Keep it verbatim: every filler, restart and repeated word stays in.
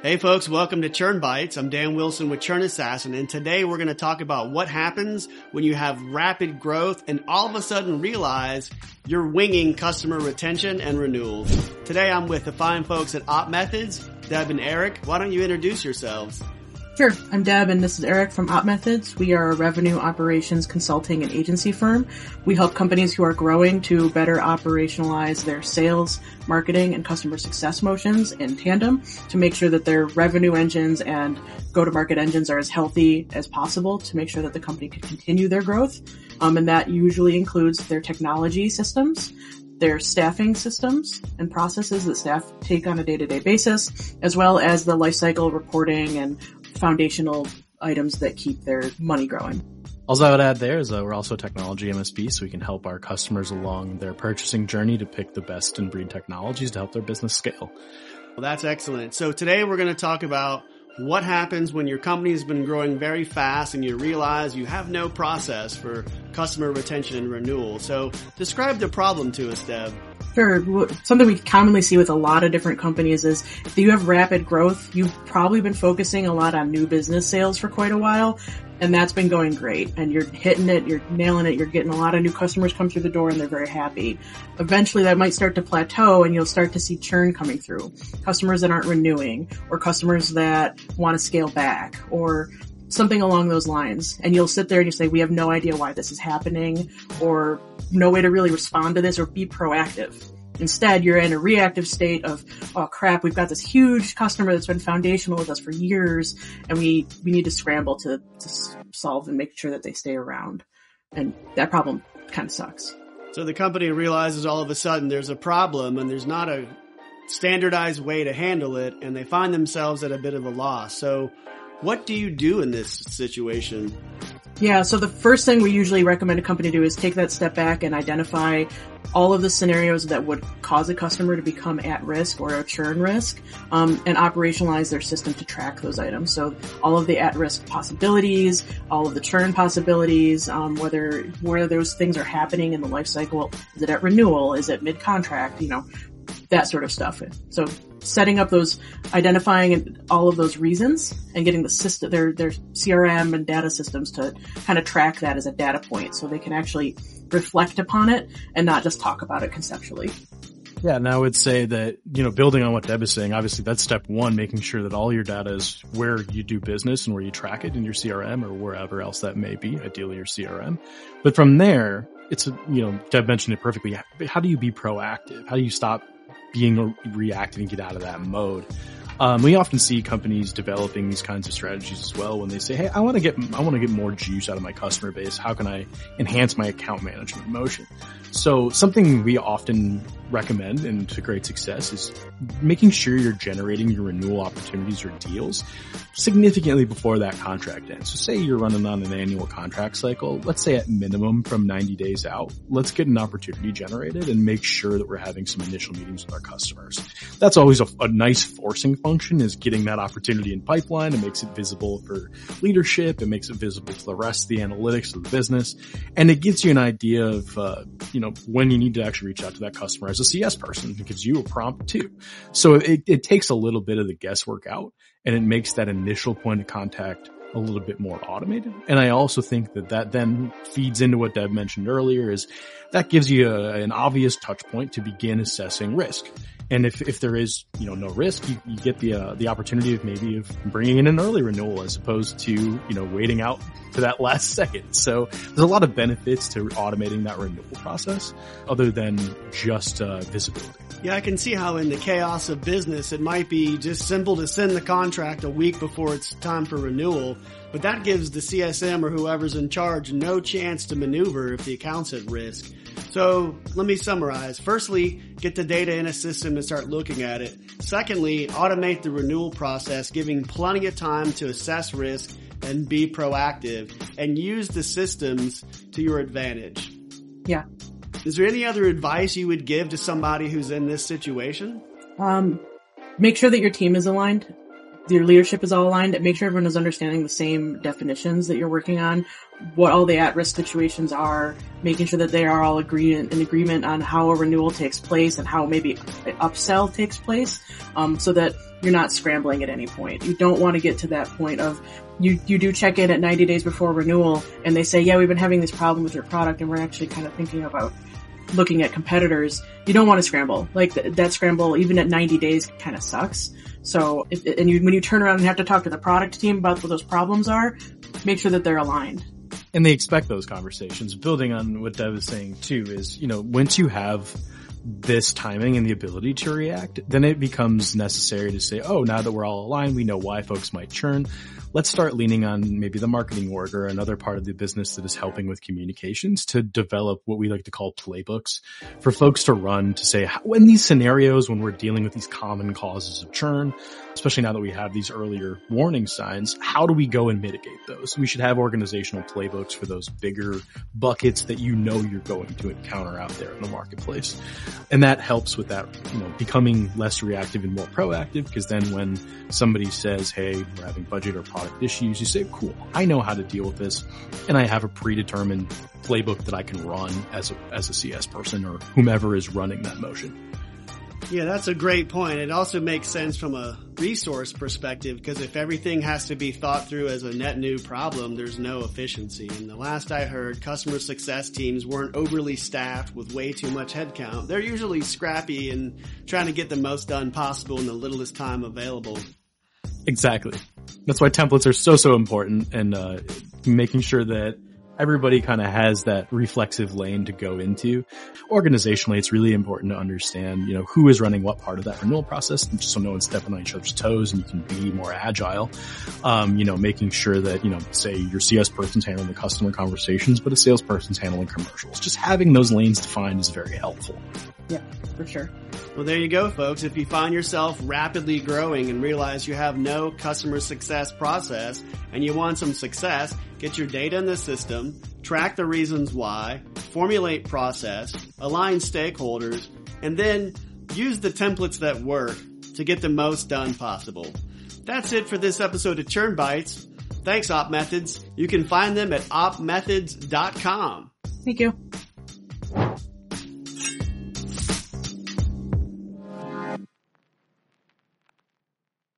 Hey folks, welcome to Churn Bites. I'm Dan Wilson with Churn Assassin, and today we're going to talk about what happens when you have rapid growth and all of a sudden realize you're winging customer retention and renewals. Today I'm with the fine folks at OpMethods, Deb and Eric. Why don't you introduce yourselves? Sure. I'm Deb, and this is Eric from OpMethods. We are a revenue operations consulting and agency firm. We help companies who are growing to better operationalize their sales, marketing, and customer success motions in tandem to make sure that their revenue engines and go-to-market engines are as healthy as possible to make sure that the company can continue their growth. Um, and that usually includes their technology systems, their staffing systems and processes that staff take on a day-to-day basis, as well as the lifecycle reporting and foundational items that keep their money growing. All I would add there is uh, we're also a technology M S P, so we can help our customers along their purchasing journey to pick the best in breed technologies to help their business scale. Well, that's excellent. So today we're going to talk about what happens when your company has been growing very fast and you realize you have no process for customer retention and renewal. So describe the problem to us, Deb. Sure. Something we commonly see with a lot of different companies is if you have rapid growth, you've probably been focusing a lot on new business sales for quite a while, and that's been going great. And you're hitting it, you're nailing it, you're getting a lot of new customers come through the door and they're very happy. Eventually that might start to plateau and you'll start to see churn coming through. Customers that aren't renewing, or customers that want to scale back, or something along those lines. And you'll sit there and you say, we have no idea why this is happening, or no way to really respond to this or be proactive. Instead, you're in a reactive state of, oh crap, we've got this huge customer that's been foundational with us for years, and we, we need to scramble to, to solve and make sure that they stay around. And that problem kind of sucks. So the company realizes all of a sudden there's a problem and there's not a standardized way to handle it, and they find themselves at a bit of a loss. So what do you do in this situation? Yeah, so the first thing we usually recommend a company do is take that step back and identify all of the scenarios that would cause a customer to become at risk or a churn risk, um, and operationalize their system to track those items. So all of the at-risk possibilities, all of the churn possibilities, um, whether where those things are happening in the life cycle. Is it at renewal? Is it mid-contract? You know, that sort of stuff. So setting up those, identifying all of those reasons and getting the system, their, their C R M and data systems to kind of track that as a data point so they can actually reflect upon it and not just talk about it conceptually. Yeah, and I would say that, you know, building on what Deb is saying, obviously that's step one, making sure that all your data is where you do business and where you track it in your C R M or wherever else that may be, ideally your C R M. But from there, it's, a, you know, Deb mentioned it perfectly. How do you be proactive? How do you stop being reactive and get out of that mode? Um, we often see companies developing these kinds of strategies as well when they say, hey, I want to get, I want to get more juice out of my customer base. How can I enhance my account management motion? So something we often recommend, and to great success, is making sure you're generating your renewal opportunities or deals significantly before that contract ends. So say you're running on an annual contract cycle, let's say at minimum from ninety days out, let's get an opportunity generated and make sure that we're having some initial meetings with our customers. That's always a, a nice forcing function, is getting that opportunity in pipeline. It makes it visible for leadership. It makes it visible to the rest of the analytics of the business. And it gives you an idea of, uh, you know, when you need to actually reach out to that customer as a C S person. It gives you a prompt too. So it, it takes a little bit of the guesswork out, and it makes that initial point of contact a little bit more automated. And I also think that that then feeds into what Deb mentioned earlier, is that gives you a, an obvious touch point to begin assessing risk. And if, if there is, you know, no risk, you, you get the, uh, the opportunity of maybe of bringing in an early renewal as opposed to, you know, waiting out to that last second. So there's a lot of benefits to automating that renewal process other than just, uh, visibility. Yeah, I can see how in the chaos of business, it might be just simple to send the contract a week before it's time for renewal, but that gives the C S M or whoever's in charge no chance to maneuver if the account's at risk. So let me summarize. Firstly, get the data in a system and start looking at it. Secondly, automate the renewal process, giving plenty of time to assess risk and be proactive, and use the systems to your advantage. Yeah. Is there any other advice you would give to somebody who's in this situation? Um, make sure that your team is aligned. your leadership is all aligned, make sure everyone is understanding the same definitions that you're working on, what all the at-risk situations are, making sure that they are all agreement in agreement on how a renewal takes place and how maybe an upsell takes place, um, so that you're not scrambling at any point. You don't want to get to that point of you, you do check in at ninety days before renewal and they say, yeah, we've been having this problem with your product and we're actually kind of thinking about looking at competitors. You don't want to scramble. Like th- that scramble, even at ninety days, kind of sucks. So, if, and you, when you turn around and have to talk to the product team about what those problems are, make sure that they're aligned. And they expect those conversations. Building on what Deb is saying too is, you know, once you have this timing and the ability to react, then it becomes necessary to say, oh, now that we're all aligned, we know why folks might churn. Let's start leaning on maybe the marketing org or another part of the business that is helping with communications to develop what we like to call playbooks for folks to run to say, how, in these scenarios, when we're dealing with these common causes of churn, especially now that we have these earlier warning signs, how do we go and mitigate those? We should have organizational playbooks for those bigger buckets that you know you're going to encounter out there in the marketplace. And that helps with that, you know, becoming less reactive and more proactive, because then when somebody says, hey, we're having budget or product issues, you say, cool, I know how to deal with this, and I have a predetermined playbook that I can run as a, as a C S person or whomever is running that motion. Yeah, that's a great point. It also makes sense from a resource perspective, because if everything has to be thought through as a net new problem, there's no efficiency. And the last I heard, customer success teams weren't overly staffed with way too much headcount. They're usually scrappy and trying to get the most done possible in the littlest time available. Exactly. That's why templates are so, so important, and uh making sure that everybody kind of has that reflexive lane to go into. Organizationally, it's really important to understand, you know, who is running what part of that renewal process, just so no one's stepping on each other's toes and you can be more agile. Um, you know, making sure that, you know, say your C S person's handling the customer conversations, but a salesperson's handling commercials. Just having those lanes defined is very helpful. Yeah, for sure. Well, there you go, folks. If you find yourself rapidly growing and realize you have no customer success process and you want some success, get your data in the system, track the reasons why, formulate process, align stakeholders, and then use the templates that work to get the most done possible. That's it for this episode of Churn Bites. Thanks, Op Methods. You can find them at op methods dot com. Thank you.